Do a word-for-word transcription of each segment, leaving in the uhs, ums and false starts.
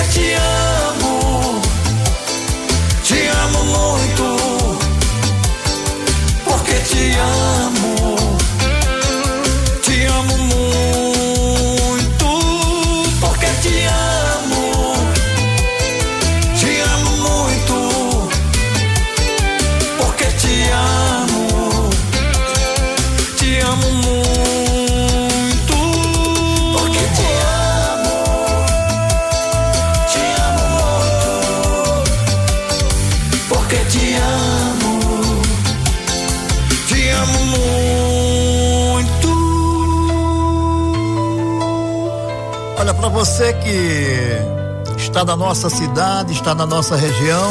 te amo, te amo muito, porque te amo, te amo muito, porque te amo, te amo muito, porque te amo, te amo muito. Olha, para você que está na nossa cidade, está na nossa região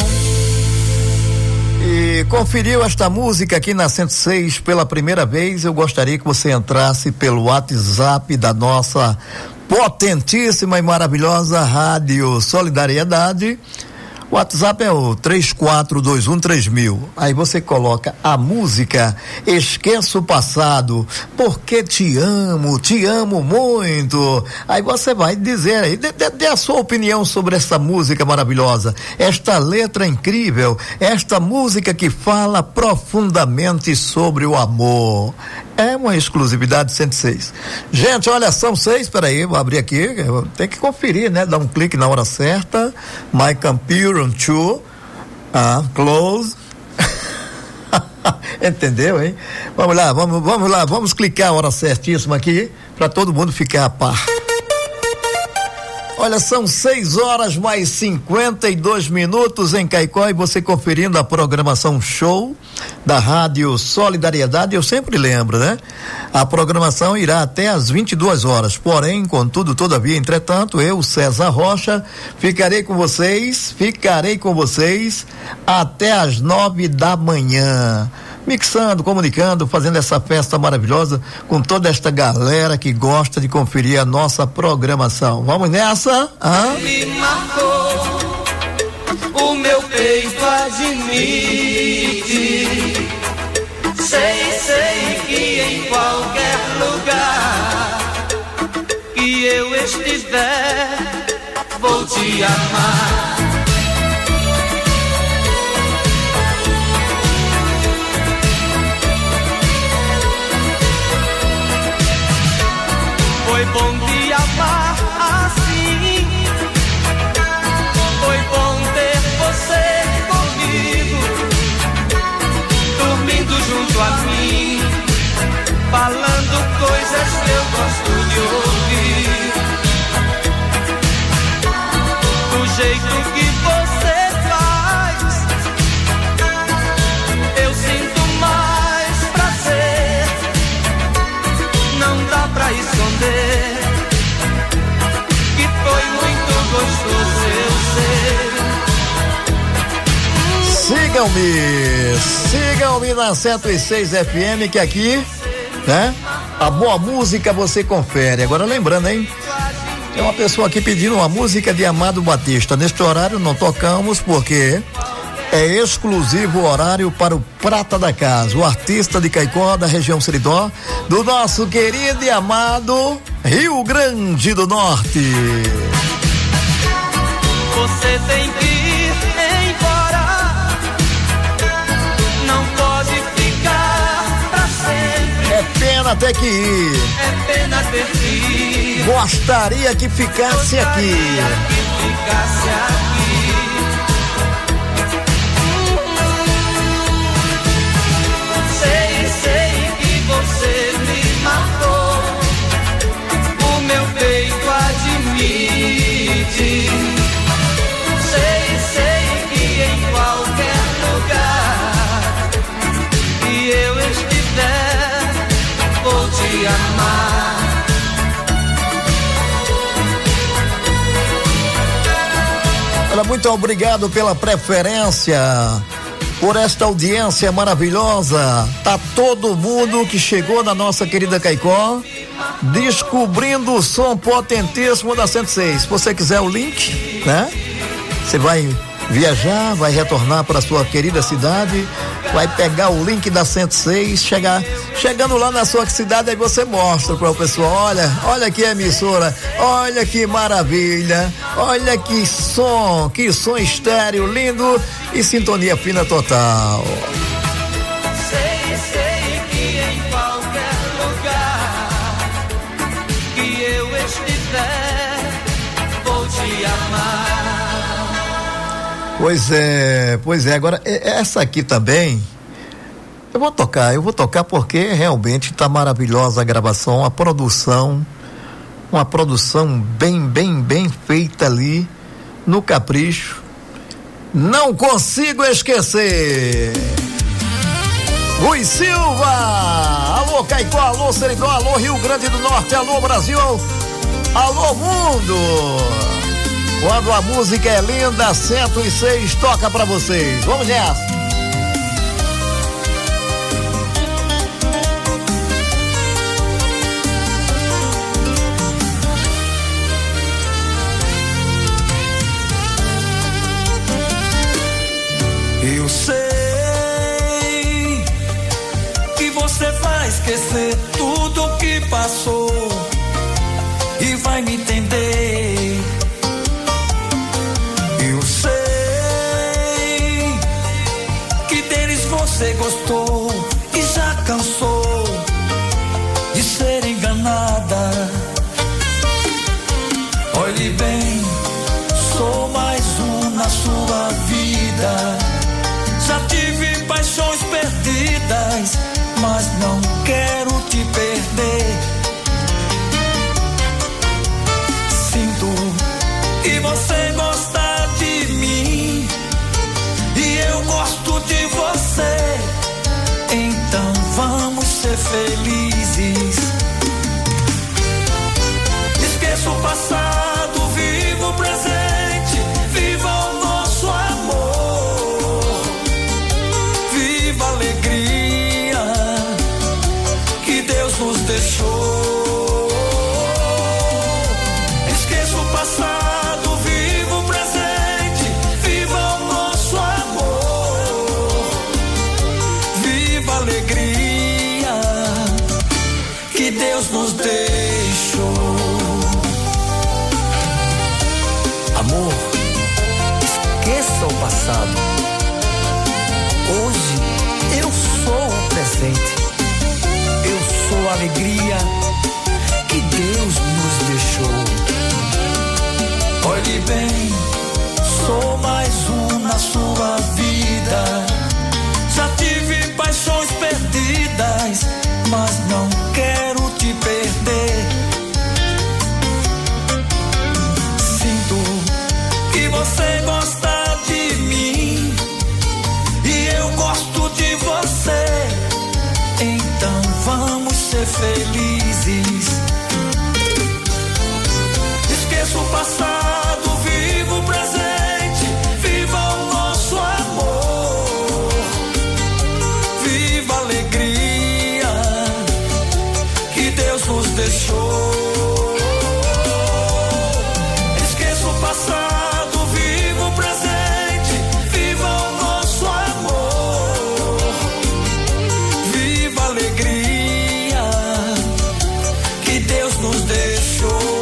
e conferiu esta música aqui na cento e seis pela primeira vez, eu gostaria que você entrasse pelo WhatsApp da nossa potentíssima e maravilhosa Rádio Solidariedade. O WhatsApp é o três quatro dois um três mil. Aí você coloca a música Esqueça o Passado, porque te amo, te amo muito. Aí você vai dizer aí, dê, dê, dê a sua opinião sobre essa música maravilhosa, esta letra incrível, esta música que fala profundamente sobre o amor. É uma exclusividade cento e seis. Gente, olha, são seis, peraí, vou abrir aqui, tem que conferir, né? Dar um clique na hora certa. My computer to ah, close. Entendeu, hein? Vamos lá, vamos, vamos lá, vamos clicar a hora certíssima aqui, para todo mundo ficar a par. Olha, são seis horas mais cinquenta e dois minutos em Caicó e você conferindo a programação show da Rádio Solidariedade. Eu sempre lembro, né? A programação irá até às vinte e duas horas. Porém, contudo, todavia, entretanto, eu, César Rocha, ficarei com vocês, ficarei com vocês até às nove da manhã. Mixando, comunicando, fazendo essa festa maravilhosa com toda esta galera que gosta de conferir a nossa programação. Vamos nessa? Ah? Me marcou, o meu peito admite. Sei, sei que em qualquer lugar que eu estiver, vou te amar. Foi bom te amar assim, foi bom ter você comigo, dormindo junto a mim, falando coisas que eu gosto de ouvir, do jeito que você faz, eu sinto mais prazer, não dá pra esconder. Sigam-me, sigam-me na cento e seis F M, que aqui, né? A boa música você confere. Agora lembrando, hein? Tem uma pessoa aqui pedindo uma música de Amado Batista. Neste horário não tocamos porque é exclusivo horário para o Prata da Casa, o artista de Caicó, da região Seridó, do nosso querido e amado Rio Grande do Norte. Você tem que ir embora, não pode ficar pra sempre. É pena ter que ir. É pena ter que ir. Gostaria que ficasse Gostaria aqui. que ficasse aqui. Sei, sei que você me marcou, o meu peito admite. Sei, sei que em qualquer lugar que eu estiver, vou te amar. Olha, muito obrigado pela preferência, por esta audiência maravilhosa. Tá todo mundo que chegou na nossa querida Caicó descobrindo o som potentíssimo da cento e seis. Se você quiser o link, né? Você vai viajar, vai retornar para sua querida cidade, vai pegar o link da cento e seis, chegar, chegando lá na sua cidade, aí você mostra para o pessoal, olha, olha que emissora, olha que maravilha, olha que som, que som estéreo lindo e sintonia fina total. Sei, sei que em qualquer lugar que eu estiver, vou te amar. Pois é, pois é, agora essa aqui também eu vou tocar, eu vou tocar porque realmente tá maravilhosa a gravação, a produção, uma produção bem, bem, bem feita ali no capricho. Não consigo esquecer. Rui Silva, alô Caicó, alô Seridó, alô Rio Grande do Norte, alô Brasil, alô mundo. Quando a música é linda, cento e seis toca pra vocês. Vamos nessa. Eu sei que você vai esquecer tudo que passou e vai me entender. Eu sei que deles você gostou e já cansou de ser enganada. Olhe bem, sou mais um na sua vida. Já tive paixões perdidas, mas não quero te perder. Sinto que você gosta de mim e eu gosto de você. Então vamos ser felizes. Esqueça o passado, viva o presente, viva o nosso amor, viva a alegria que Deus nos deixou. Esqueça o passado, viva o presente, viva o nosso amor, viva a alegria que Deus nos deixou. Amor, esqueça o passado. Hoje eu sou o presente. Eu sou a alegria que Deus nos deixou. Olhe bem, sou mais um na sua vida. Já tive paixões perdidas, mas não quero te perder. Sinto que você gosta de mim e eu gosto de você. Então vamos ser felizes. Esqueça o passado, viva o presente, viva o nosso amor, viva a alegria que Deus nos deixou. Esqueça o passado, viva o presente, viva o nosso amor, viva a alegria que Deus nos deixou.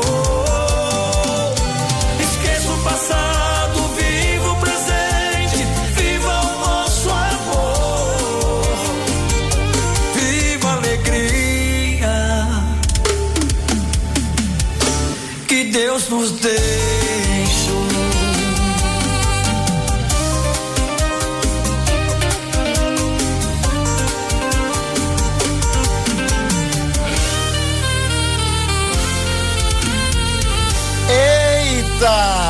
Esqueça o passado, viva o presente, viva o nosso amor, viva a alegria que Deus nos deixou. Eita!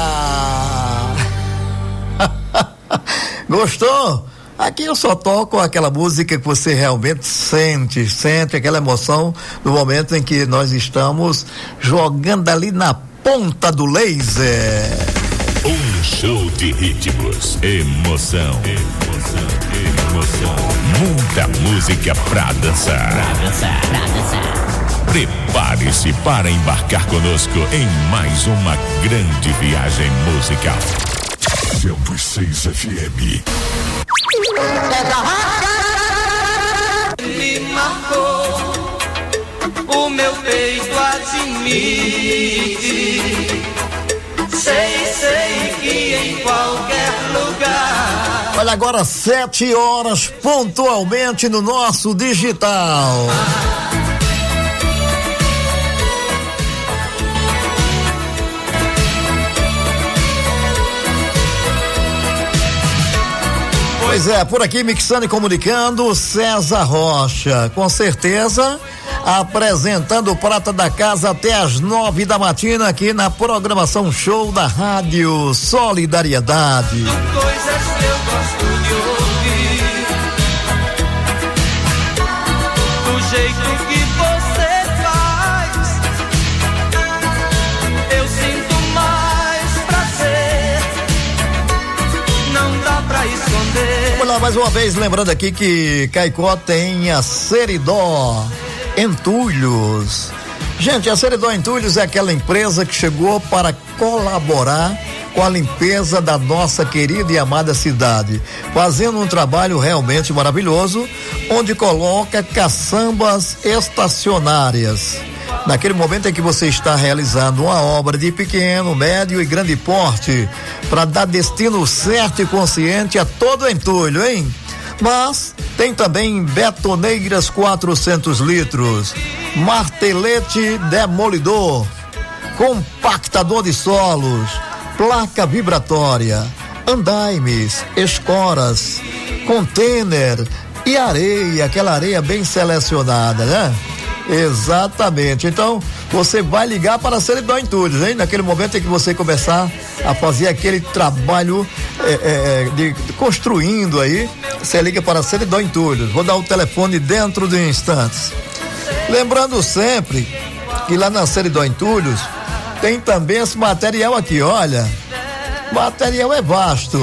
Gostou? Aqui eu só toco aquela música que você realmente sente, sente aquela emoção no momento em que nós estamos jogando ali na ponta do laser. Um show de ritmos, emoção, emoção, emoção. Muita música pra dançar. Pra dançar, pra dançar. Prepare-se para embarcar conosco em mais uma grande viagem musical. cento e seis F M. Me marcou, o meu peito admite. Sei, sei que em qualquer lugar. Olha agora, sete horas pontualmente no nosso digital. Pois é, por aqui mixando e comunicando, César Rocha, com certeza, apresentando o Prata da Casa até as nove da matina aqui na programação show da Rádio Solidariedade. Coisas que eu gosto de ouvir, do jeito que você faz, eu sinto mais prazer, não dá pra esconder. Vamos lá, mais uma vez, lembrando aqui que Caicó tem a Seridó Entulhos. Gente, a Seridó Entulhos é aquela empresa que chegou para colaborar com a limpeza da nossa querida e amada cidade, fazendo um trabalho realmente maravilhoso, onde coloca caçambas estacionárias. Naquele momento em que você está realizando uma obra de pequeno, médio e grande porte, para dar destino certo e consciente a todo entulho, hein? Mas tem também betoneiras quatrocentos litros, martelete demolidor, compactador de solos, placa vibratória, andaimes, escoras, container e areia, aquela areia bem selecionada, né? Exatamente. Então, você vai ligar para a Seridó Entulhos, hein? Naquele momento em que você começar a fazer aquele trabalho é, é, de, de construindo aí, você liga para a Seridó Entulhos. Vou dar o telefone dentro de instantes. Lembrando sempre que lá na Seridó Entulhos tem também esse material aqui, olha. Material é vasto.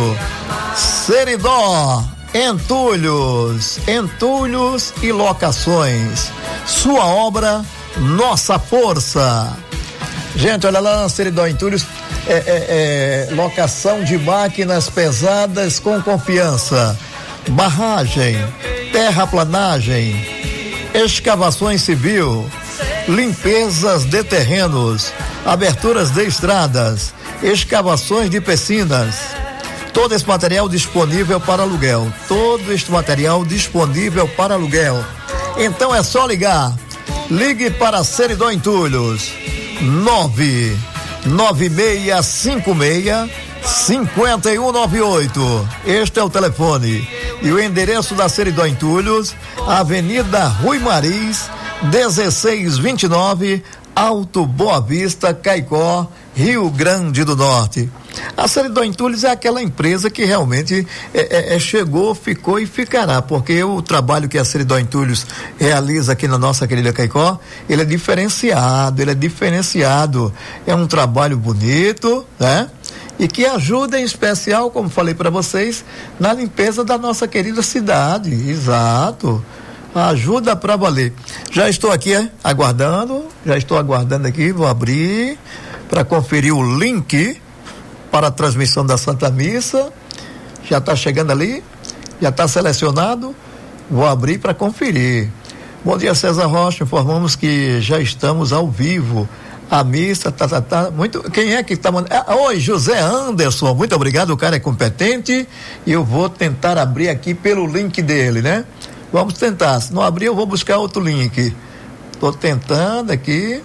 Seridó Entulhos, entulhos e locações. Sua obra, nossa força. Gente, olha lá na Seridó Entulhos, é, é, é, locação de máquinas pesadas com confiança, barragem, terraplanagem, escavações civil, limpezas de terrenos, aberturas de estradas, escavações de piscinas. Todo esse material disponível para aluguel. Todo este material disponível para aluguel. Então é só ligar. Ligue para Seridó Entulhos. nove nove seis cinco seis cinco um nove oito. Este é o telefone. E o endereço da Seridó Entulhos, Avenida Rui Maris, dezesseis vinte e nove, Alto Boa Vista, Caicó, Rio Grande do Norte. A Seridó Entulhos é aquela empresa que realmente é, é, é, chegou, ficou e ficará, porque o trabalho que a Seridó Entulhos realiza aqui na nossa querida Caicó, ele é diferenciado, ele é diferenciado, é um trabalho bonito, né? E que ajuda em especial, como falei para vocês, na limpeza da nossa querida cidade, exato, ajuda para valer. Já estou aqui é, aguardando, já estou aguardando aqui, vou abrir para conferir o link para a transmissão da Santa Missa. Já está chegando ali, já está selecionado, vou abrir para conferir. Bom dia, César Rocha, informamos que já estamos ao vivo. A missa, tá, tá, tá, muito, quem é que está mandando? Ah, oi, José Anderson, muito obrigado, o cara é competente e eu vou tentar abrir aqui pelo link dele, né? Vamos tentar, se não abrir eu vou buscar outro link. Estou tentando aqui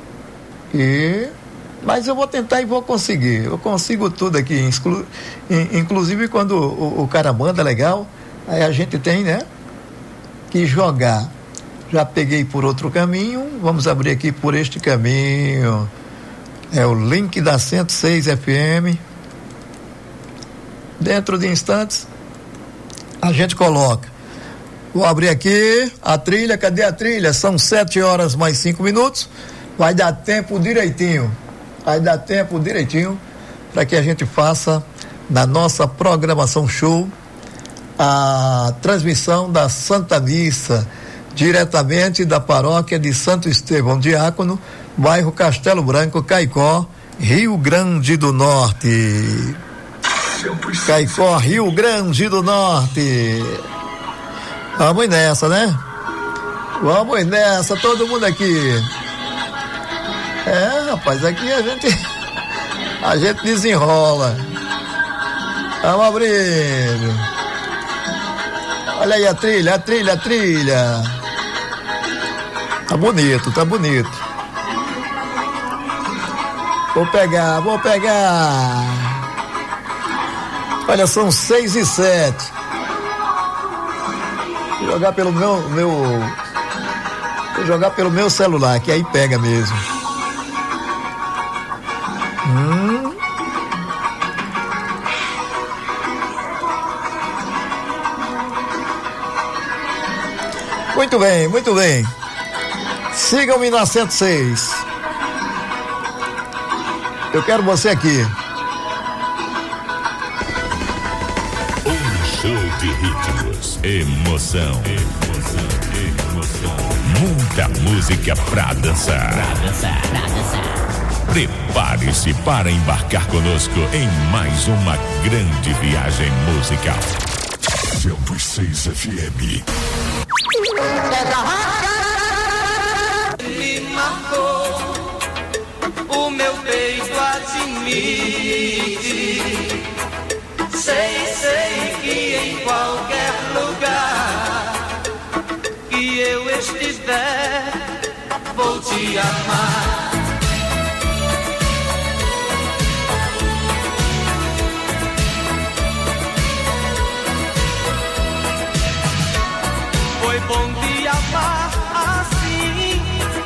e... mas eu vou tentar e vou conseguir, eu consigo tudo aqui, inclu, inclusive quando o, o cara manda legal, aí a gente tem, né, que jogar. Já peguei por outro caminho, vamos abrir aqui por este caminho, é o link da cento e seis F M, dentro de instantes a gente coloca. Vou abrir aqui a trilha, cadê a trilha? São sete horas mais cinco minutos, vai dar tempo direitinho. Vai dar tempo direitinho para que a gente faça na nossa programação show a transmissão da Santa Missa, diretamente da paróquia de Santo Estevão Diácono, bairro Castelo Branco, Caicó, Rio Grande do Norte. Caicó, Rio Grande do Norte. Vamos nessa, né? Vamos nessa, todo mundo aqui. É, rapaz, aqui a gente a gente desenrola. Vamos abrindo. Olha aí a trilha, a trilha, a trilha. Tá bonito, tá bonito. Vou pegar, vou pegar. Olha, são seis e sete. Vou jogar pelo meu, meu. Vou jogar pelo meu celular, que aí pega mesmo. Hum. Muito bem, muito bem. Sigam-me na cento e seis. Eu quero você aqui. Um show de ritmos, emoção, emoção, emoção. Muita música pra dançar. Pra dançar, pra dançar. Prepare-se para embarcar conosco em mais uma grande viagem musical. cento e seis F M. Me marcou, o meu peito admite. Sei, sei que em qualquer lugar que eu estiver, vou te amar. Foi bom te amar assim.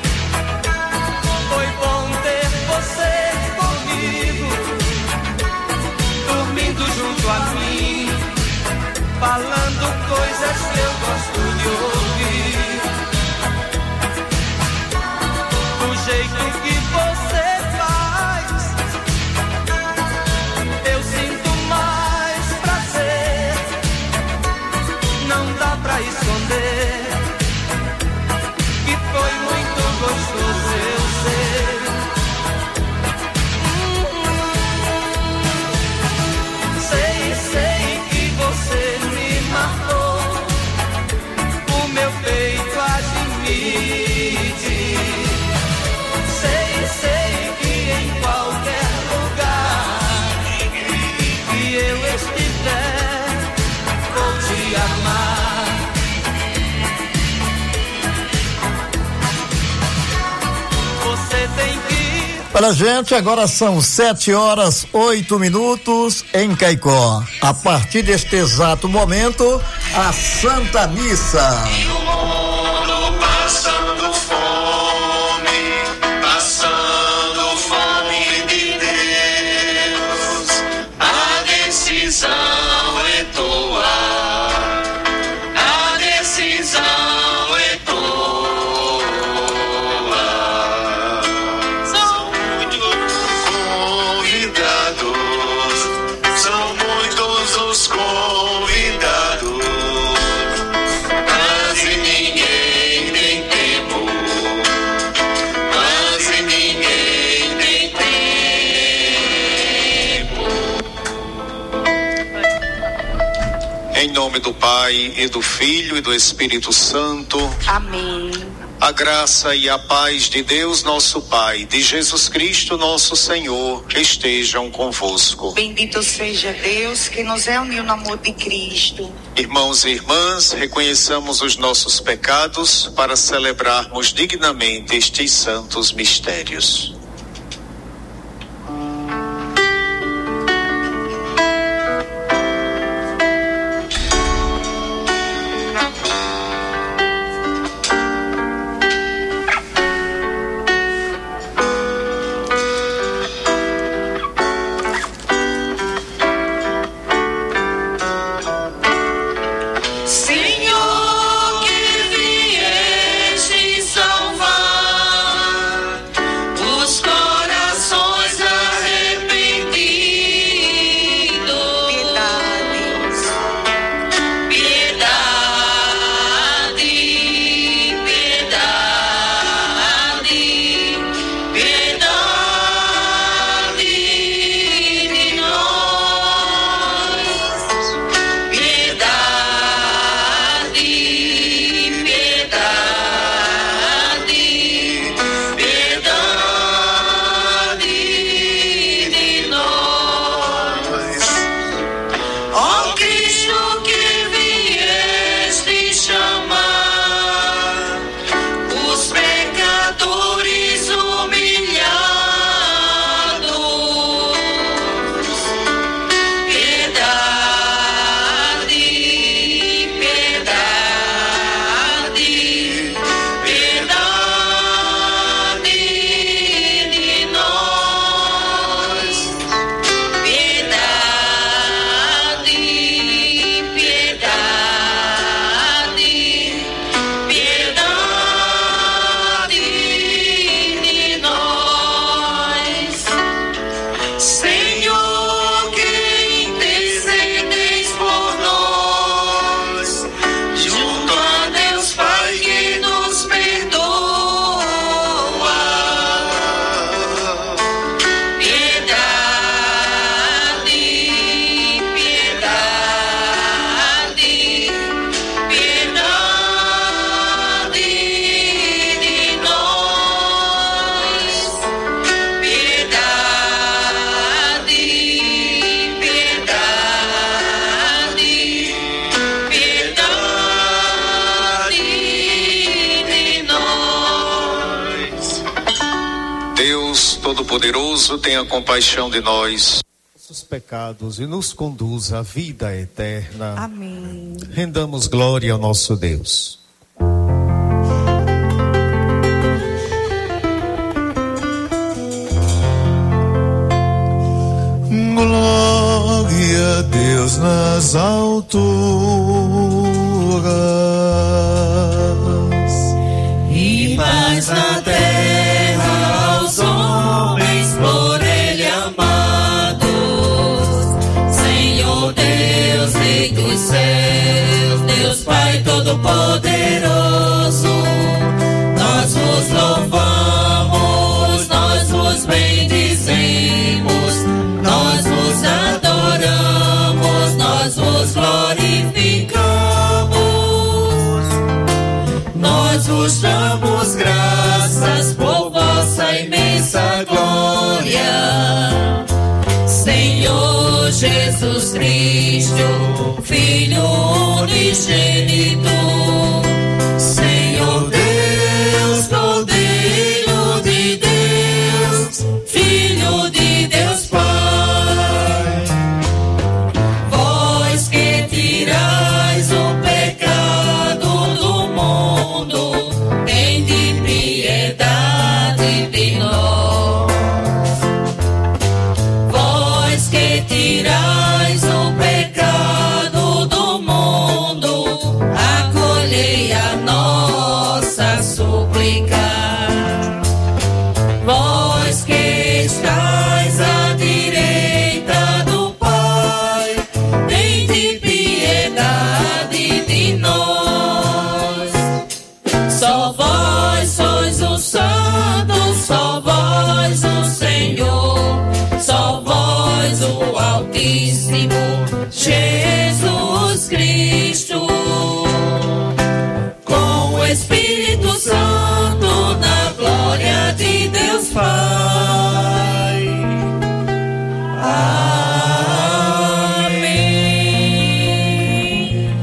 Foi bom ter você comigo, dormindo junto a mim, falando coisas que eu gosto de ouvir. Do jeito que você faz, eu sinto mais prazer. Não dá pra esconder que foi muito gostoso, eu sei. Hum, sei, sei que você me marcou, o meu peito admite. Sei, sei que em qualquer lugar que eu estiver, vou te amar. Você tem que... Olha, gente, agora são sete horas, oito minutos em Caicó. A partir deste exato momento, a Santa Missa. E o mundo passando fome, passando fome de Deus. A decisão é tua, a decisão é tua. São muitos convidados, são muitos os convidados. Quase ninguém tem tempo, quase ninguém tem tempo. Em nome do Pai e do Filho e do Espírito Santo. Amém. A graça e a paz de Deus nosso Pai, de Jesus Cristo nosso Senhor, estejam convosco. Bendito seja Deus que nos reuniu no amor de Cristo. Irmãos e irmãs, reconheçamos os nossos pecados para celebrarmos dignamente estes santos mistérios. Senhor, que vieste salvar os Deus Todo-Poderoso, tenha compaixão de nós. Nossos pecados e nos conduz à vida eterna. Amém. Rendamos glória ao nosso Deus. Glória a Deus nas alturas e paz na terra aos homens por Ele amados. Senhor Deus, Rei dos céus, Deus Pai Todo-Poderoso, nós vos louvamos, nós vos bendizemos, nós vos adoramos, nós vos glorificamos, nós vos damos graças por vossa imensa glória. Senhor Jesus Cristo, Filho unigênito, Senhor Deus, Cordeiro de Deus, Filho de Deus Pai, vós que tirais o pecado do mundo, tende piedade de nós. Vós que tirais o pecado do mundo, acolhei a nossa súplica. Vós que estais à direita do Pai, tende piedade de nós. Só vós sois o Santo, só vós o Senhor, só vós o Altíssimo, Jesus Cristo, com o Espírito Santo, na glória de Deus Pai. Amém.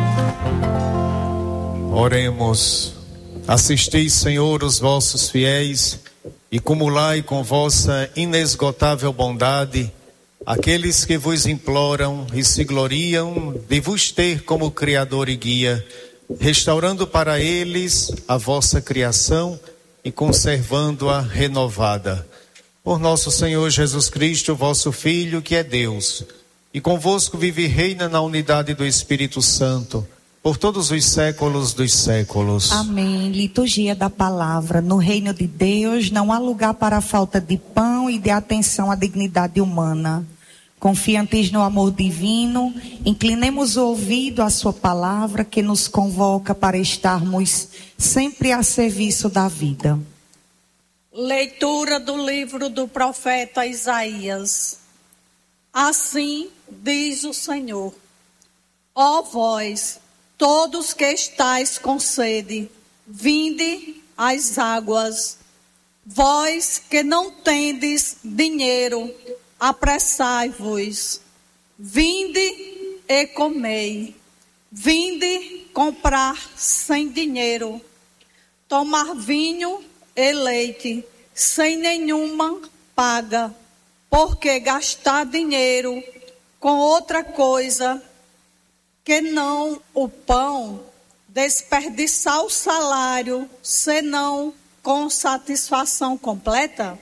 Oremos. Assisti, Senhor, os vossos fiéis e cumulai com vossa inesgotável bondade aqueles que vos imploram e se gloriam de vos ter como Criador e Guia, restaurando para eles a vossa criação e conservando-a renovada. Por nosso Senhor Jesus Cristo, vosso Filho, que é Deus, e convosco vive e reina na unidade do Espírito Santo, por todos os séculos dos séculos. Amém. Liturgia da palavra. No reino de Deus não há lugar para a falta de pão e de atenção à dignidade humana. Confiantes no amor divino, inclinemos o ouvido à sua palavra que nos convoca para estarmos sempre a serviço da vida. Leitura do livro do profeta Isaías. Assim diz o Senhor: ó vós, todos que estáis com sede, vinde às águas. Vós que não tendes dinheiro, apressai-vos. Vinde e comei. Vinde comprar sem dinheiro. Tomar vinho e leite sem nenhuma paga. Porque gastar dinheiro com outra coisa que não o pão, desperdiçar o salário, senão com satisfação completa?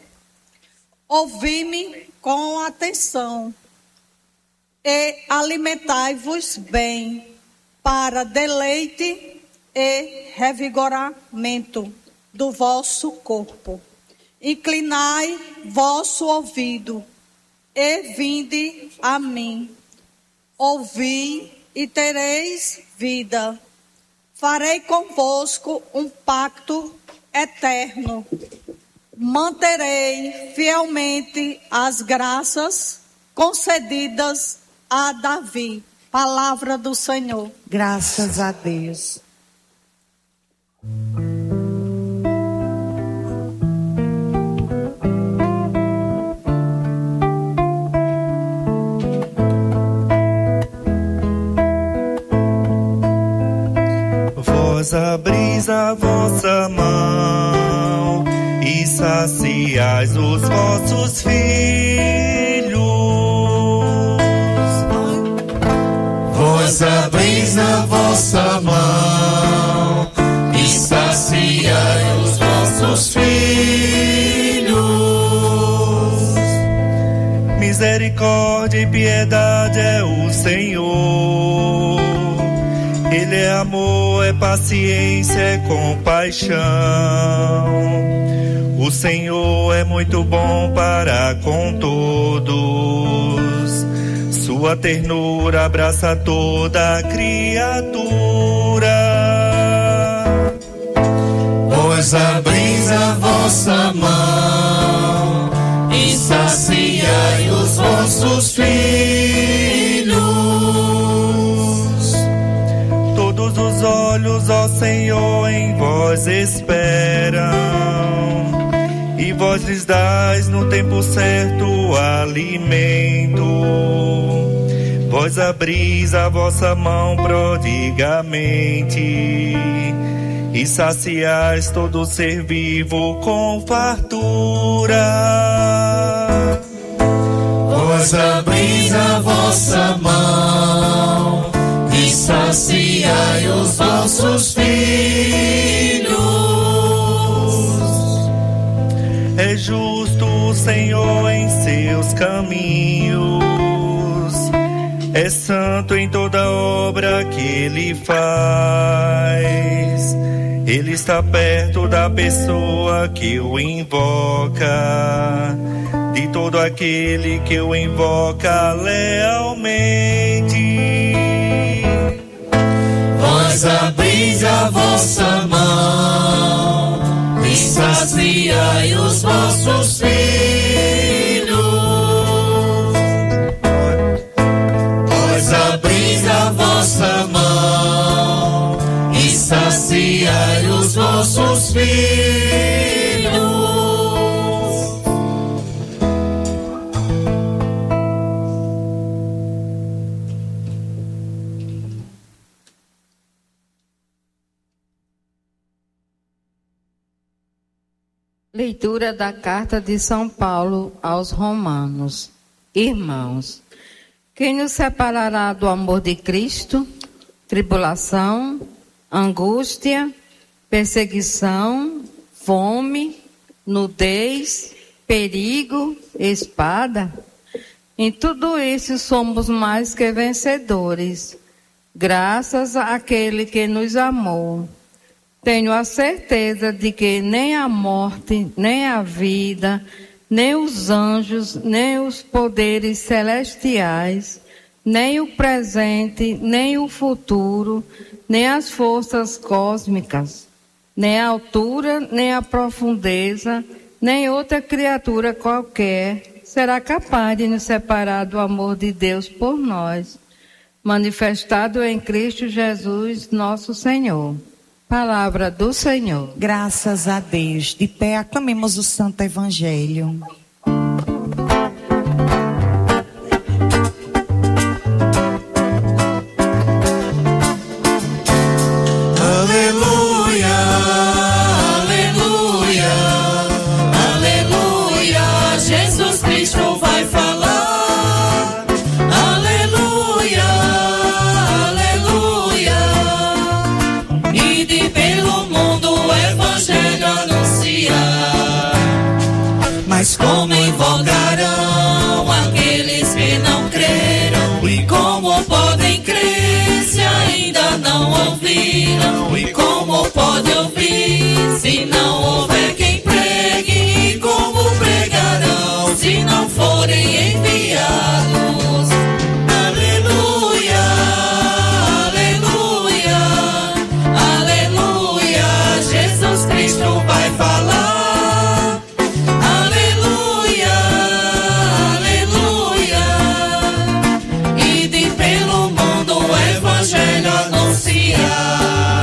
Ouvi-me com atenção e alimentai-vos bem, para deleite e revigoramento do vosso corpo. Inclinai vosso ouvido e vinde a mim. Ouvi e tereis vida. Farei convosco um pacto eterno. Manterei fielmente as graças concedidas a Davi. Palavra do Senhor. Graças a Deus. Vós abris a vossa mão e saciais os vossos filhos. Vós abris a vossa mão e saciai os vossos filhos. Misericórdia e piedade é o Senhor. Ele é amor, é paciência, é compaixão. O Senhor é muito bom para com todos. Sua ternura abraça toda a criatura. Vós abris a vossa mão e saciai os vossos filhos. Todos os olhos, ó Senhor, em vós esperam, e vós lhes dais no tempo certo o alimento. Vós abris a vossa mão prodigamente e saciais todo ser vivo com fartura. Vós abris a vossa mão e saciai os vossos filhos. É justo o Senhor em seus caminhos, é santo em toda obra que Ele faz. Ele está perto da pessoa que o invoca, de todo aquele que o invoca lealmente. Vós abris a vossa mão e saciai os vossos filhos. Vós abris a vossa mão e saciai os vossos filhos. Leitura da Carta de São Paulo aos Romanos. Irmãos, quem nos separará do amor de Cristo? Tribulação, angústia, perseguição, fome, nudez, perigo, espada? Em tudo isso somos mais que vencedores, graças àquele que nos amou. Tenho a certeza de que nem a morte, nem a vida, nem os anjos, nem os poderes celestiais, nem o presente, nem o futuro, nem as forças cósmicas, nem a altura, nem a profundeza, nem outra criatura qualquer será capaz de nos separar do amor de Deus por nós, manifestado em Cristo Jesus, nosso Senhor. Palavra do Senhor. Graças a Deus. De pé, aclamemos o Santo Evangelho. Aleluia, aleluia, aleluia. Jesus Cristo vai falar. Aleluia, aleluia. E de pelo mundo o Evangelho anunciar. Mas como invocarão aqueles que não creram? E como podem crer se ainda não ouviram? E como pode ouvir se não houver quem pregue? E como pregarão se não forem enviados? Aleluia, aleluia, aleluia. Jesus Cristo vai falar. Aleluia, aleluia. E de pelo mundo o Evangelho anunciar.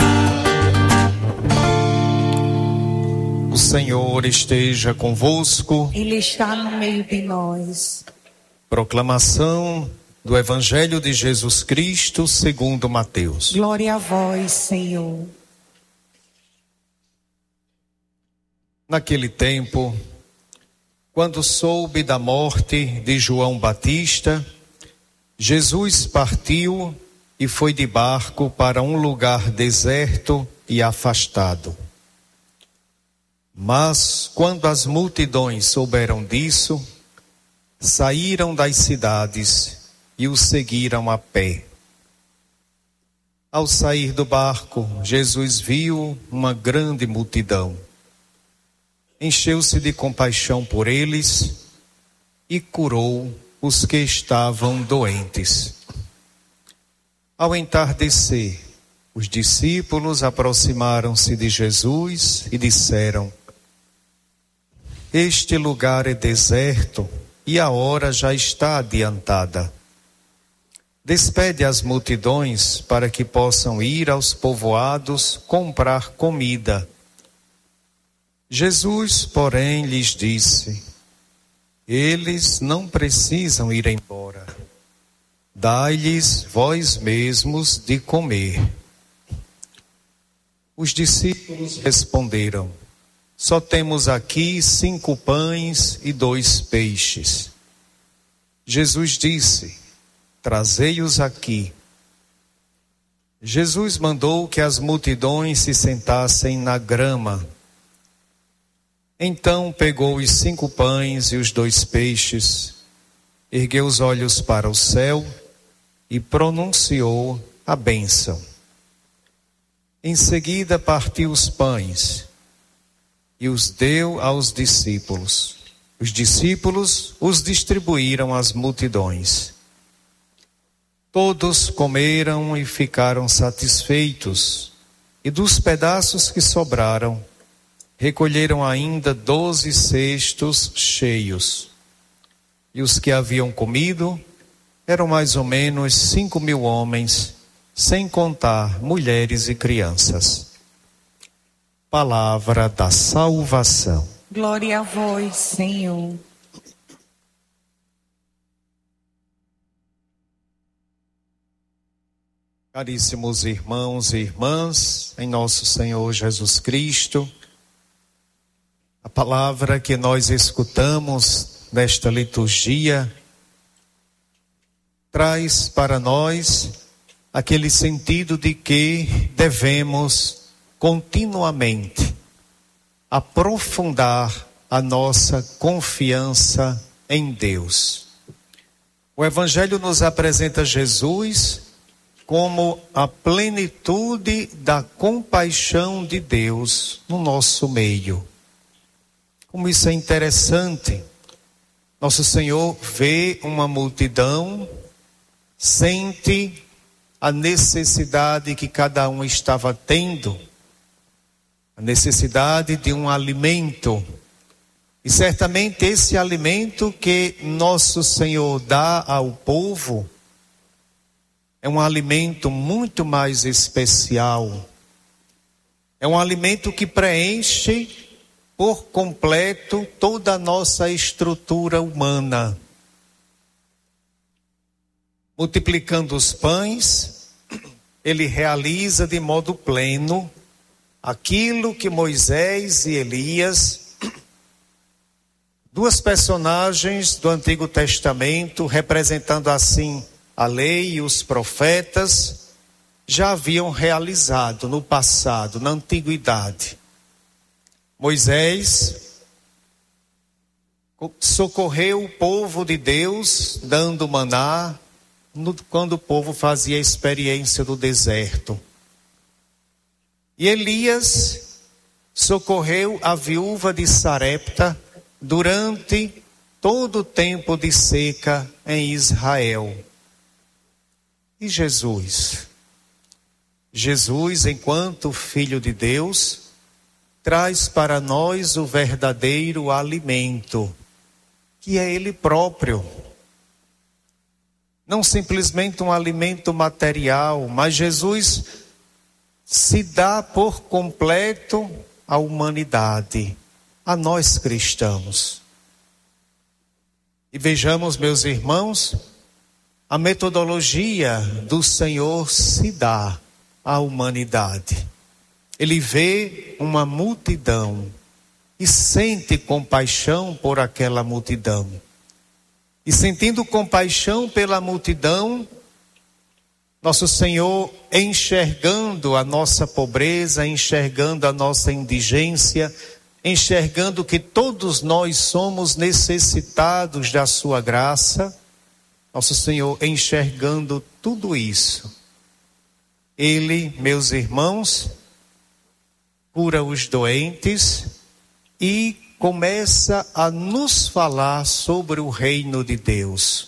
O Senhor esteja convosco. Ele está no meio de nós. Proclamação do Evangelho de Jesus Cristo segundo Mateus. Glória a vós, Senhor. Naquele tempo, quando soube da morte de João Batista, Jesus partiu e foi de barco para um lugar deserto e afastado. Mas, quando as multidões souberam disso, saíram das cidades e o seguiram a pé. Ao sair do barco, Jesus viu uma grande multidão. Encheu-se de compaixão por eles e curou os que estavam doentes. Ao entardecer, os discípulos aproximaram-se de Jesus e disseram: Este lugar é deserto e a hora já está adiantada. Despede as multidões para que possam ir aos povoados comprar comida. Jesus, porém, lhes disse: Eles não precisam ir embora. Dai-lhes vós mesmos de comer. Os discípulos responderam: Só temos aqui cinco pães e dois peixes. Jesus disse: Trazei-os aqui. Jesus mandou que as multidões se sentassem na grama. Então pegou os cinco pães e os dois peixes, ergueu os olhos para o céu e pronunciou a bênção. Em seguida partiu os pães e os deu aos discípulos. Os discípulos os distribuíram às multidões. Todos comeram e ficaram satisfeitos, e dos pedaços que sobraram, recolheram ainda doze cestos cheios. E os que haviam comido eram mais ou menos cinco mil homens, sem contar mulheres e crianças. Palavra da salvação. Glória a vós, Senhor. Caríssimos irmãos e irmãs, em nosso Senhor Jesus Cristo, a palavra que nós escutamos nesta liturgia traz para nós aquele sentido de que devemos continuamente aprofundar a nossa confiança em Deus. O Evangelho nos apresenta Jesus como a plenitude da compaixão de Deus no nosso meio. Como isso é interessante. Nosso Senhor vê uma multidão, sente a necessidade que cada um estava tendo, a necessidade de um alimento. E certamente esse alimento que nosso Senhor dá ao povo é um alimento muito mais especial. É um alimento que preenche por completo toda a nossa estrutura humana. Multiplicando os pães, ele realiza de modo pleno aquilo que Moisés e Elias, duas personagens do Antigo Testamento, representando assim a lei e os profetas, já haviam realizado no passado, na antiguidade. Moisés socorreu o povo de Deus, dando maná, no, quando o povo fazia a experiência do deserto. E Elias socorreu a viúva de Sarepta durante todo o tempo de seca em Israel. E Jesus? Jesus, enquanto Filho de Deus, traz para nós o verdadeiro alimento, que é Ele próprio. Não simplesmente um alimento material, mas Jesus se dá por completo à humanidade, a nós cristãos. E vejamos, meus irmãos, a metodologia do Senhor se dá à humanidade. Ele vê uma multidão e sente compaixão por aquela multidão. E sentindo compaixão pela multidão, nosso Senhor, enxergando a nossa pobreza, enxergando a nossa indigência, enxergando que todos nós somos necessitados da sua graça, nosso Senhor, enxergando tudo isso, Ele, meus irmãos, cura os doentes e começa a nos falar sobre o reino de Deus.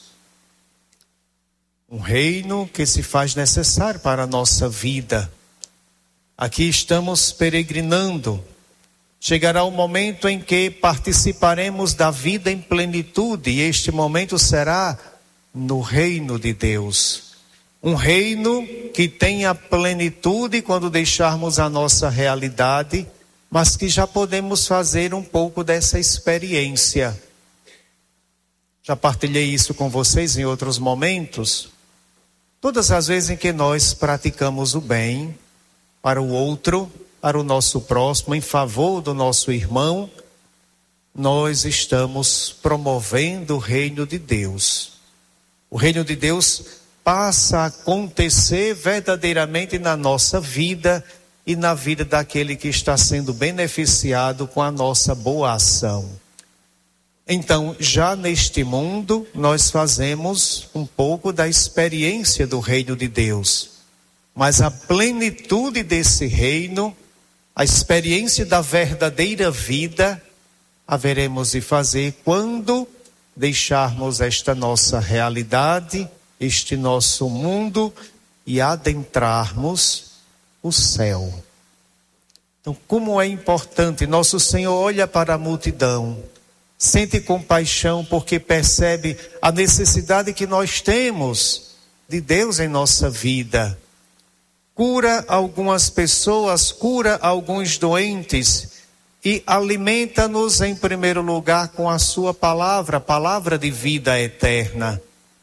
Um reino que se faz necessário para a nossa vida. Aqui estamos peregrinando. Chegará o momento em que participaremos da vida em plenitude, e este momento será no reino de Deus. Um reino que tem a plenitude quando deixarmos a nossa realidade, mas que já podemos fazer um pouco dessa experiência. Já partilhei isso com vocês em outros momentos. Todas as vezes em que nós praticamos o bem para o outro, para o nosso próximo, em favor do nosso irmão, nós estamos promovendo o reino de Deus. O reino de Deus passa a acontecer verdadeiramente na nossa vida e na vida daquele que está sendo beneficiado com a nossa boa ação. Então, já neste mundo, nós fazemos um pouco da experiência do reino de Deus. Mas a plenitude desse reino, a experiência da verdadeira vida, haveremos de fazer quando deixarmos esta nossa realidade, este nosso mundo e adentrarmos o céu. Então, como é importante, nosso Senhor olha para a multidão, sente compaixão porque percebe a necessidade que nós temos de Deus em nossa vida. Cura algumas pessoas, cura alguns doentes e alimenta-nos em primeiro lugar com a sua palavra, palavra de vida eterna,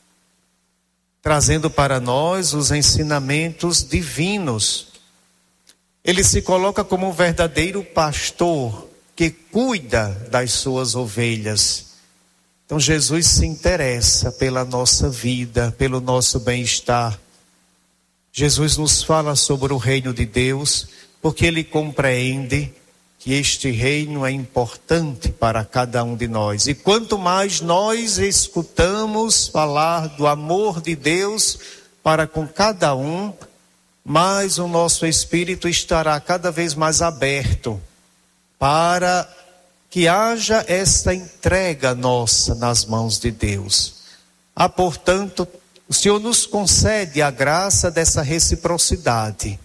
trazendo para nós os ensinamentos divinos. Ele se coloca como um verdadeiro pastor que cuida das suas ovelhas. Então Jesus se interessa pela nossa vida, pelo nosso bem-estar. Jesus nos fala sobre o reino de Deus, porque Ele compreende que este reino é importante para cada um de nós. E quanto mais nós escutamos falar do amor de Deus para com cada um, mais o nosso espírito estará cada vez mais aberto para que haja esta entrega nossa nas mãos de Deus. Ah, portanto, o Senhor nos concede a graça dessa reciprocidade.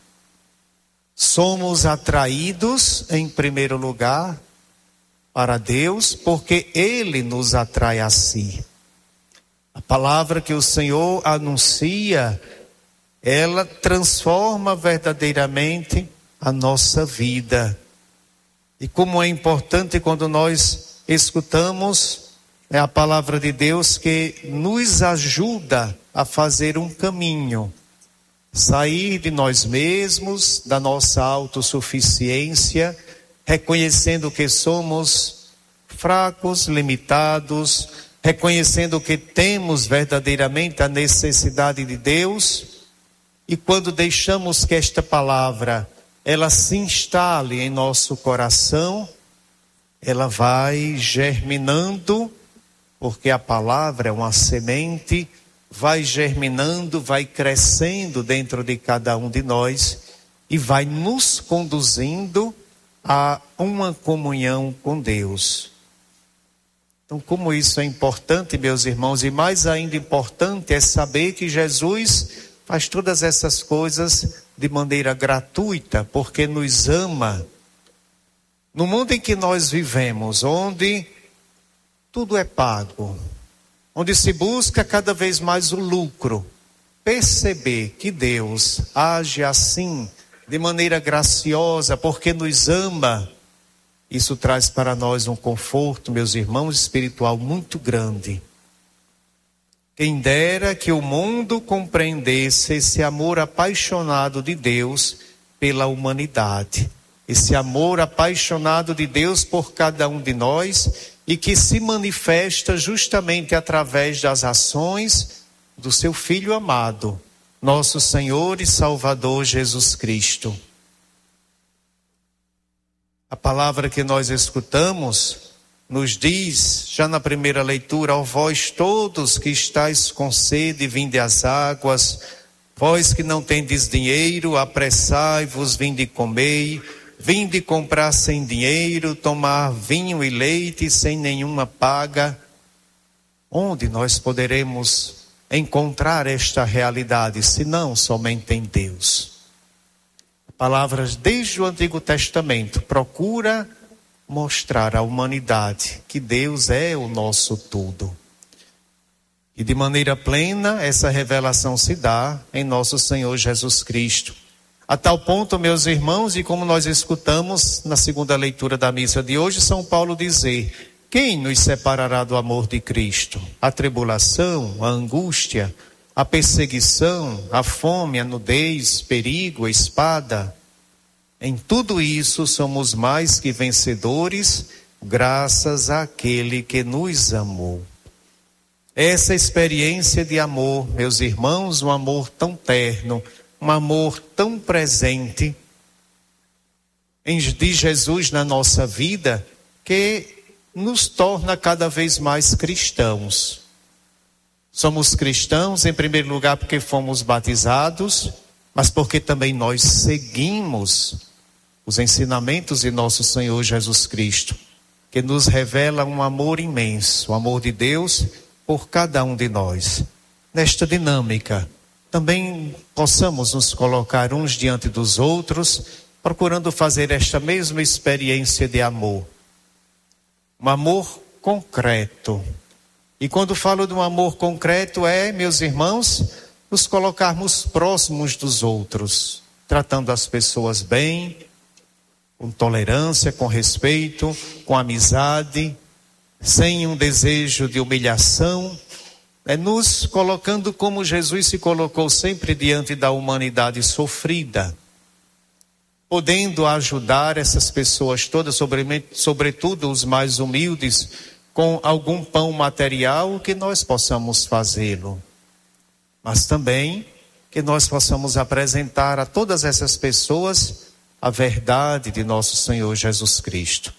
Somos atraídos, em primeiro lugar, para Deus, porque Ele nos atrai a si. A palavra que o Senhor anuncia, ela transforma verdadeiramente a nossa vida. E como é importante quando nós escutamos é a palavra de Deus que nos ajuda a fazer um caminho, sair de nós mesmos, da nossa autossuficiência, reconhecendo que somos fracos, limitados, reconhecendo que temos verdadeiramente a necessidade de Deus, e quando deixamos que esta palavra ela se instale em nosso coração, ela vai germinando, porque a palavra é uma semente, vai germinando, vai crescendo dentro de cada um de nós e vai nos conduzindo a uma comunhão com Deus. Então, como isso é importante, meus irmãos, e mais ainda importante é saber que Jesus faz todas essas coisas de maneira gratuita, porque nos ama. No mundo em que nós vivemos, onde tudo é pago, onde se busca cada vez mais o lucro, perceber que Deus age assim, de maneira graciosa, porque nos ama, isso traz para nós um conforto, meus irmãos, espiritual muito grande. Quem dera que o mundo compreendesse esse amor apaixonado de Deus pela humanidade. esse amor apaixonado de Deus por cada um de nós e que se manifesta justamente através das ações do seu Filho amado, nosso Senhor e Salvador Jesus Cristo. A palavra que nós escutamos nos diz, já na primeira leitura, ó vós todos que estáis com sede, vinde às águas, vós que não tendes dinheiro, apressai-vos, vinde comer, vinde comprar sem dinheiro, tomar vinho e leite sem nenhuma paga. Onde nós poderemos encontrar esta realidade, se não somente em Deus? Palavras desde o Antigo Testamento procura mostrar à humanidade que Deus é o nosso tudo. E de maneira plena essa revelação se dá em nosso Senhor Jesus Cristo. A tal ponto, meus irmãos, e como nós escutamos na segunda leitura da missa de hoje, São Paulo dizer: quem nos separará do amor de Cristo? A tribulação, a angústia, a perseguição, a fome, a nudez, perigo, a espada. Em tudo isso somos mais que vencedores, graças àquele que nos amou. Essa experiência de amor, meus irmãos, um amor tão terno, um amor tão presente de Jesus na nossa vida, que nos torna cada vez mais cristãos. Somos cristãos, em primeiro lugar, porque fomos batizados, mas porque também nós seguimos os ensinamentos de nosso Senhor Jesus Cristo, que nos revela um amor imenso, o amor de Deus por cada um de nós. Nesta dinâmica, também possamos nos colocar uns diante dos outros, procurando fazer esta mesma experiência de amor. Um amor concreto. E quando falo de um amor concreto é, meus irmãos, nos colocarmos próximos dos outros, tratando as pessoas bem, com tolerância, com respeito, com amizade, sem um desejo de humilhação, é nos colocando como Jesus se colocou sempre diante da humanidade sofrida, podendo ajudar essas pessoas todas, sobretudo os mais humildes, com algum pão material, que nós possamos fazê-lo. Mas também que nós possamos apresentar a todas essas pessoas a verdade de nosso Senhor Jesus Cristo.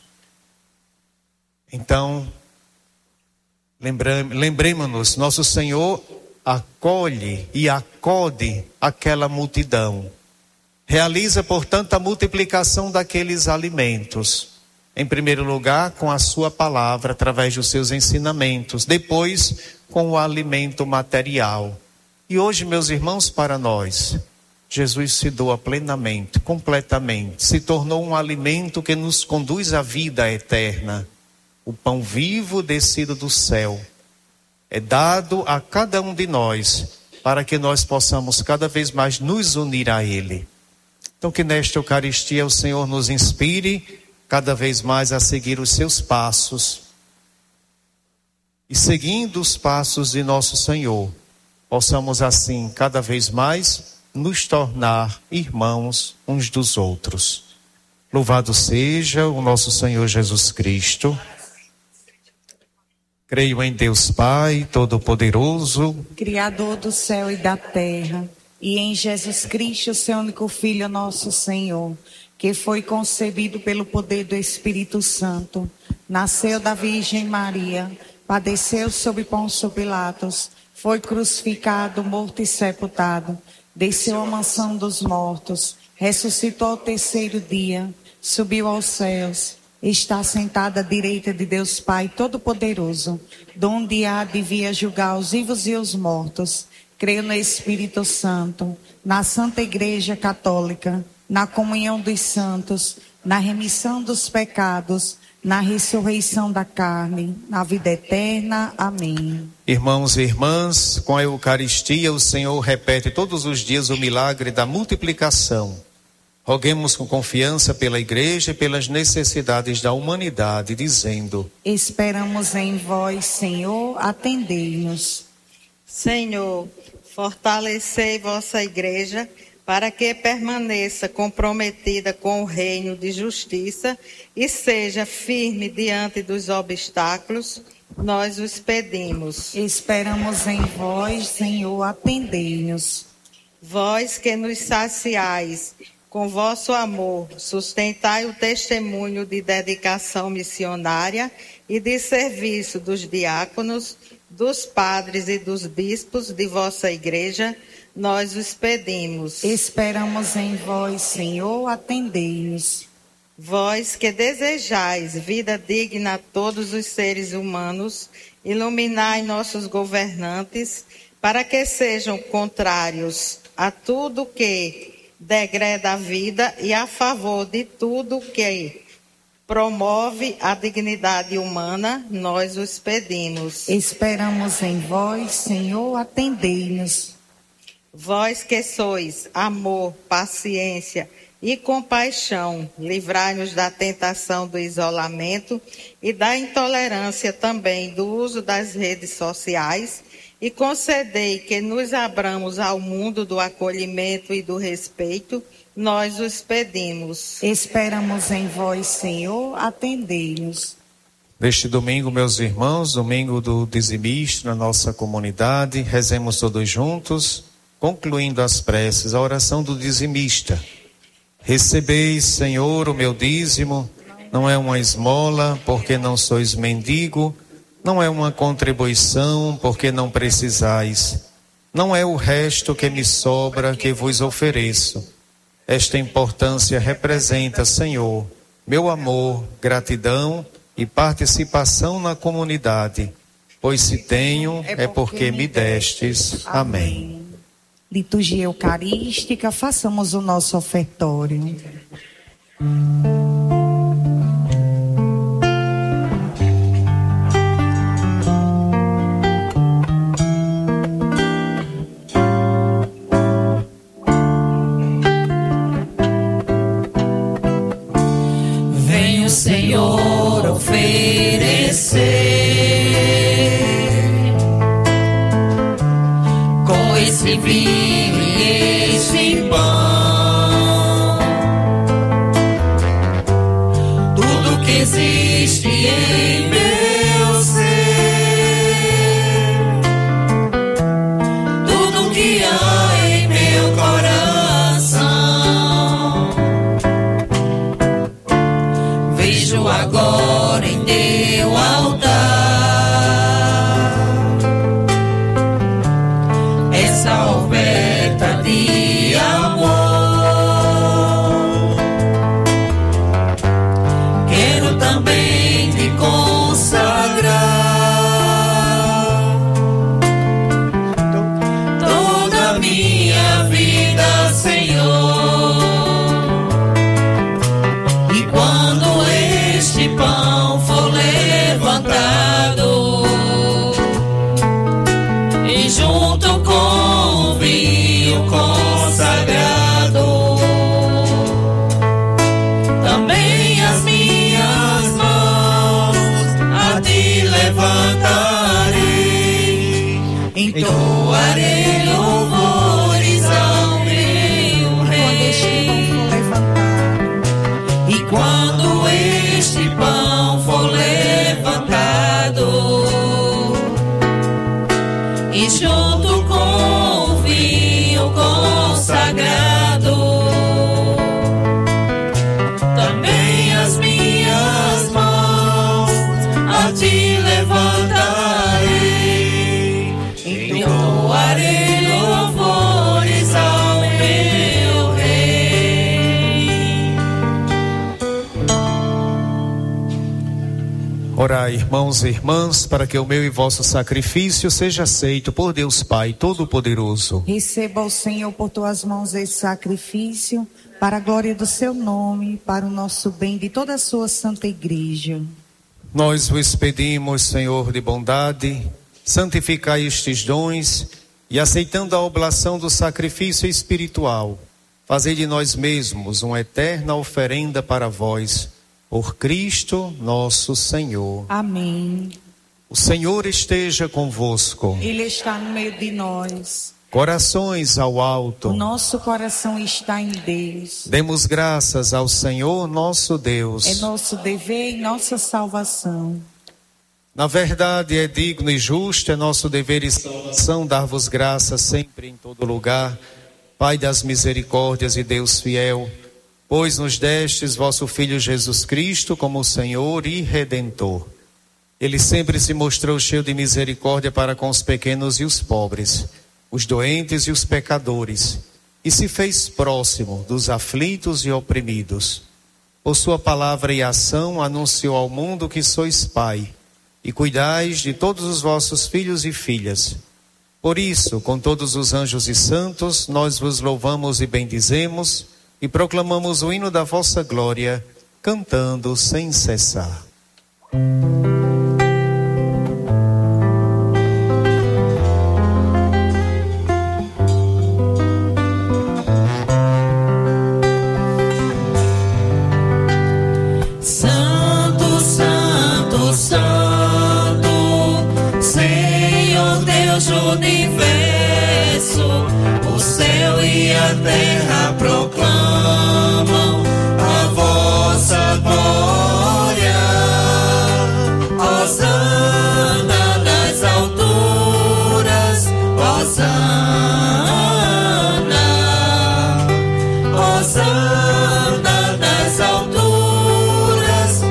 Então, lembremos-nos, nosso Senhor acolhe e acode aquela multidão. Realiza, portanto, a multiplicação daqueles alimentos. Em primeiro lugar, com a sua palavra, através dos seus ensinamentos. Depois, com o alimento material. E hoje, meus irmãos, para nós, Jesus se doa plenamente, completamente. Se tornou um alimento que nos conduz à vida eterna. O pão vivo descido do céu é dado a cada um de nós, para que nós possamos cada vez mais nos unir a Ele. Então, que nesta Eucaristia o Senhor nos inspire cada vez mais a seguir os seus passos. E seguindo os passos de nosso Senhor, possamos assim cada vez mais nos tornar irmãos uns dos outros. Louvado seja o nosso Senhor Jesus Cristo. Creio em Deus Pai Todo-Poderoso, Criador do céu e da terra, e em Jesus Cristo, seu único Filho, nosso Senhor, que foi concebido pelo poder do Espírito Santo, nasceu da Virgem Maria, padeceu sob Pôncio Pilatos, foi crucificado, morto e sepultado, desceu à mansão dos mortos, ressuscitou ao terceiro dia, subiu aos céus, está sentado à direita de Deus Pai Todo-Poderoso, donde há de vir julgar os vivos e os mortos. Creio no Espírito Santo, na Santa Igreja Católica, na comunhão dos santos, na remissão dos pecados, na ressurreição da carne, na vida eterna. Amém. Irmãos e irmãs, com a Eucaristia o Senhor repete todos os dias o milagre da multiplicação. Roguemos com confiança pela Igreja e pelas necessidades da humanidade, dizendo: esperamos em vós, Senhor, atendei-nos. Senhor, fortalecei vossa Igreja, para que permaneça comprometida com o reino de justiça e seja firme diante dos obstáculos, nós os pedimos. Esperamos em vós, Senhor, atendei-nos. Vós que nos saciais com vosso amor, sustentai o testemunho de dedicação missionária e de serviço dos diáconos, dos padres e dos bispos de vossa igreja, nós os pedimos. Esperamos em vós, Senhor, atendei-nos. Vós que desejais vida digna a todos os seres humanos, iluminai nossos governantes, para que sejam contrários a tudo que degreda a vida e a favor de tudo que promove a dignidade humana, nós os pedimos. Esperamos em vós, Senhor, atendei-nos. Vós que sois amor, paciência e compaixão, livrai-nos da tentação do isolamento e da intolerância também do uso das redes sociais e concedei que nos abramos ao mundo do acolhimento e do respeito, nós os pedimos. Esperamos em vós, Senhor, atendei-nos. Neste domingo, meus irmãos, domingo do dizimista na nossa comunidade, rezemos todos juntos, concluindo as preces, a oração do dizimista. Recebeis, Senhor, o meu dízimo, não é uma esmola, porque não sois mendigo, não é uma contribuição, porque não precisais, não é o resto que me sobra que vos ofereço. Esta importância representa, Senhor, meu amor, gratidão e participação na comunidade, pois se tenho é porque me destes. Amém. Liturgia eucarística, façamos o nosso ofertório. Vem o Senhor oferecer com esse vinho e esse pão tudo que existe em meu ser, tudo que há em meu coração. Vejo agora em teu altar essa oferta de amor. Quero também te consagrar toda a minha vida, Senhor. E quando este pão for levantado e junto com o vinho consagrado, também as minhas mãos a ti levantarei, entoarei louvores ao meu Rei. E quando este pão for levantado e junto com o vinho consagrado, também as minhas mãos a ti levantarei, entoarei louvores ao meu Rei. Orai, irmãos e irmãs, para que o meu e vosso sacrifício seja aceito por Deus Pai Todo-Poderoso. Receba o Senhor por tuas mãos esse sacrifício, para a glória do seu nome, para o nosso bem de toda a sua santa igreja. Nós vos pedimos, Senhor de bondade, santificai estes dons e, aceitando a oblação do sacrifício espiritual, fazei de nós mesmos uma eterna oferenda para vós, por Cristo nosso Senhor. Amém. O Senhor esteja convosco. Ele está no meio de nós. corações ao alto. O nosso coração está em Deus. Demos graças ao Senhor nosso Deus. É nosso dever e nossa salvação. Na verdade, é digno e justo, é nosso dever e salvação dar-vos graças sempre em todo lugar, Pai das misericórdias e Deus fiel, pois nos destes vosso Filho Jesus Cristo como Senhor e Redentor. Ele sempre se mostrou cheio de misericórdia para com os pequenos e os pobres, os doentes e os pecadores, e se fez próximo dos aflitos e oprimidos. Por sua palavra e ação anunciou ao mundo que sois Pai, e cuidais de todos os vossos filhos e filhas. Por isso, com todos os anjos e santos, nós vos louvamos e bendizemos, e proclamamos o hino da vossa glória, cantando sem cessar. A terra proclamam a vossa glória. Hosana nas alturas, Hosana, Hosana nas alturas,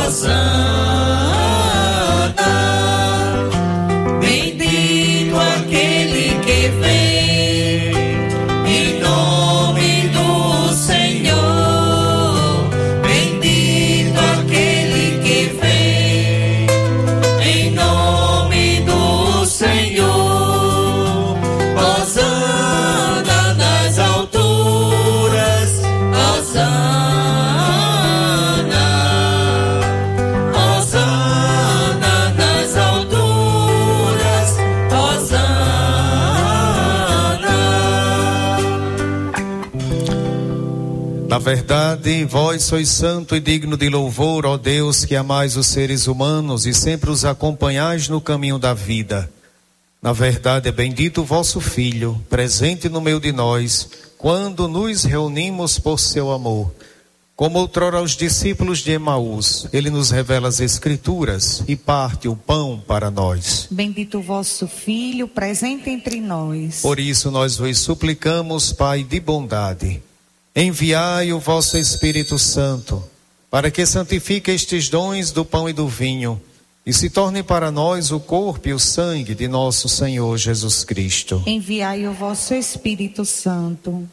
Hosana. Bendito aquele que vem Na verdade, vós sois santo e digno de louvor, ó Deus, que amais os seres humanos e sempre os acompanhais no caminho da vida. Na verdade, é bendito o vosso Filho, presente no meio de nós, quando nos reunimos por seu amor. Como outrora aos discípulos de Emaús, ele nos revela as Escrituras e parte o pão para nós. Bendito o vosso Filho, presente entre nós. Por isso nós vos suplicamos, Pai de bondade, enviai o vosso Espírito Santo, para que santifique estes dons do pão e do vinho, e se torne para nós o corpo e o sangue de nosso Senhor Jesus Cristo. Enviai o vosso Espírito Santo.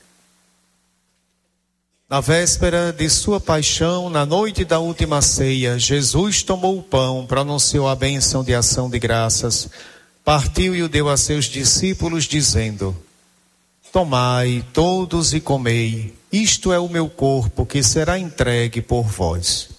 Na véspera de sua paixão, na noite da última ceia, Jesus tomou o pão, pronunciou a bênção de ação de graças, partiu e o deu a seus discípulos, dizendo: tomai todos e comei, isto é o meu corpo que será entregue por vós.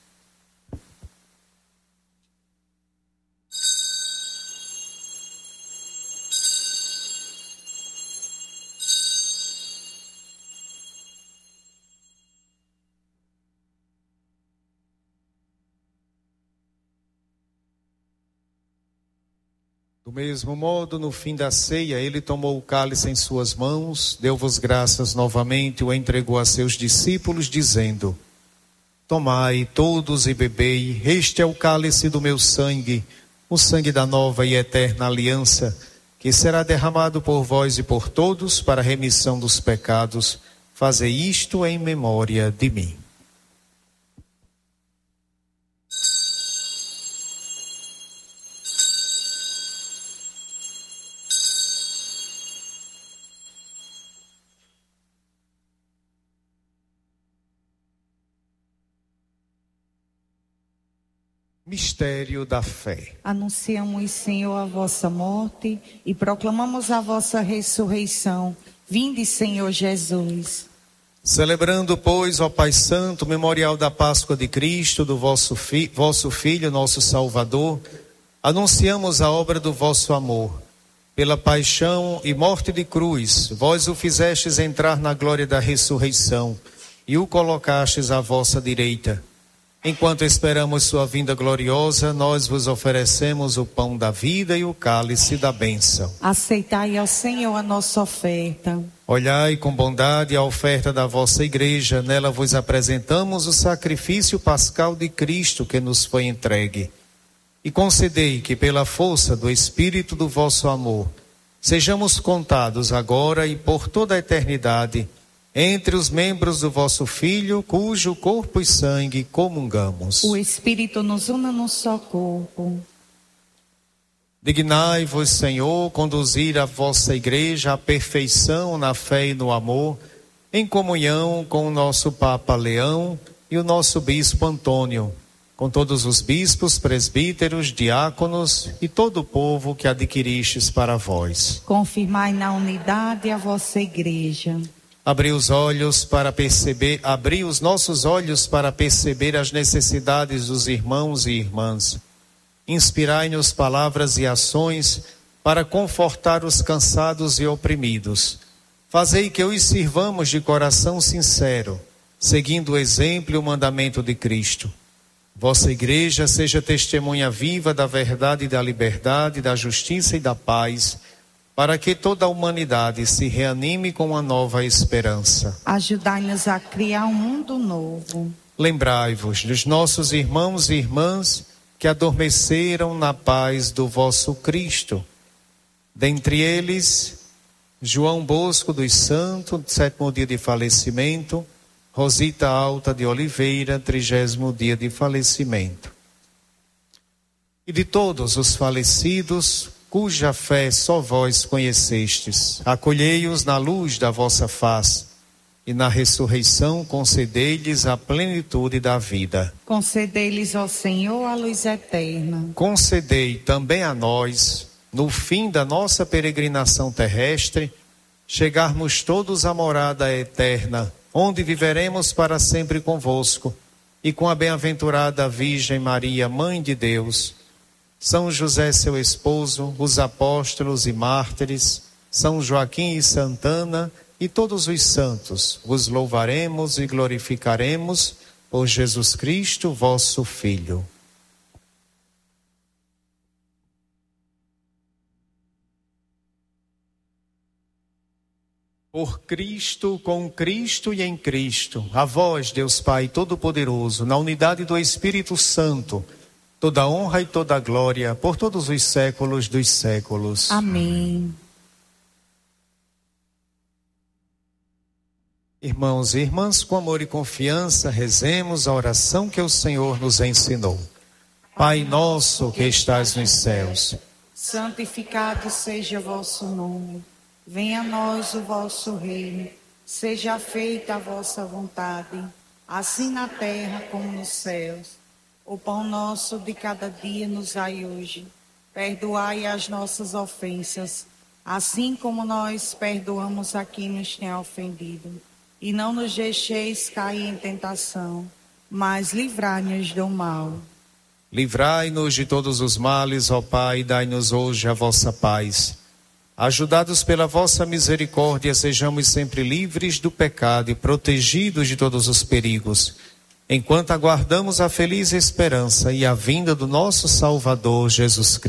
Do mesmo modo, no fim da ceia, ele tomou o cálice em suas mãos, deu-vos graças novamente, o entregou a seus discípulos, dizendo: tomai todos e bebei, este é o cálice do meu sangue, o sangue da nova e eterna aliança, que será derramado por vós e por todos para a remissão dos pecados. Fazei isto em memória de mim. Mistério da fé. Anunciamos, Senhor, a vossa morte e proclamamos a vossa ressurreição. Vinde, Senhor Jesus. Celebrando, pois, ó Pai Santo, o memorial da Páscoa de Cristo, do vosso, fi, vosso Filho, nosso Salvador, anunciamos a obra do vosso amor. Pela paixão e morte de cruz, vós o fizestes entrar na glória da ressurreição e o colocastes à vossa direita. Enquanto esperamos sua vinda gloriosa, nós vos oferecemos o pão da vida e o cálice da bênção. Aceitai, ó Senhor, a nossa oferta. Olhai com bondade a oferta da vossa igreja, nela vos apresentamos o sacrifício pascal de Cristo que nos foi entregue. E concedei que pela força do Espírito do vosso amor, sejamos contados agora e por toda a eternidade entre os membros do vosso Filho, cujo corpo e sangue comungamos. O Espírito nos una num só corpo. Dignai-vos, Senhor, conduzir a vossa igreja à perfeição na fé e no amor, em comunhão com o nosso Papa Leão e o nosso Bispo Antônio, com todos os bispos, presbíteros, diáconos e todo o povo que adquiristes para vós. Confirmai na unidade a vossa igreja. Abri os olhos para perceber, abri os nossos olhos para perceber as necessidades dos irmãos e irmãs. Inspirai-nos palavras e ações para confortar os cansados e oprimidos. Fazei que os sirvamos de coração sincero, seguindo o exemplo e o mandamento de Cristo. Vossa igreja seja testemunha viva da verdade e da liberdade, da justiça e da paz, para que toda a humanidade se reanime com uma nova esperança. Ajudai-nos a criar um mundo novo. Lembrai-vos dos nossos irmãos e irmãs que adormeceram na paz do vosso Cristo. Dentre eles, João Bosco dos Santos, sétimo dia de falecimento, Rosita Alta de Oliveira, trigésimo dia de falecimento. E de todos os falecidos, cuja fé só vós conhecestes, acolhei-os na luz da vossa face, e na ressurreição concedei-lhes a plenitude da vida. Concedei-lhes, ó Senhor, a luz eterna. Concedei também a nós, no fim da nossa peregrinação terrestre, chegarmos todos à morada eterna, onde viveremos para sempre convosco, e com a bem-aventurada Virgem Maria, Mãe de Deus, São José, seu esposo, os apóstolos e mártires, São Joaquim e Santana e todos os santos, vos louvaremos e glorificaremos por Jesus Cristo, vosso Filho. Por Cristo, com Cristo e em Cristo, a vós, Deus Pai Todo-Poderoso, na unidade do Espírito Santo, toda honra e toda glória por todos os séculos dos séculos. Amém. Irmãos e irmãs, com amor e confiança, rezemos a oração que o Senhor nos ensinou. Pai nosso que estás nos céus, santificado seja o vosso nome. Venha a nós o vosso reino. Seja feita a vossa vontade, assim na terra como nos céus. O pão nosso de cada dia nos dai hoje. Perdoai as nossas ofensas, assim como nós perdoamos a quem nos tem ofendido. E não nos deixeis cair em tentação, mas livrai-nos do mal. Livrai-nos de todos os males, ó Pai, dai-nos hoje a vossa paz. Ajudados pela vossa misericórdia, sejamos sempre livres do pecado e protegidos de todos os perigos, enquanto aguardamos a feliz esperança e a vinda do nosso Salvador Jesus Cristo.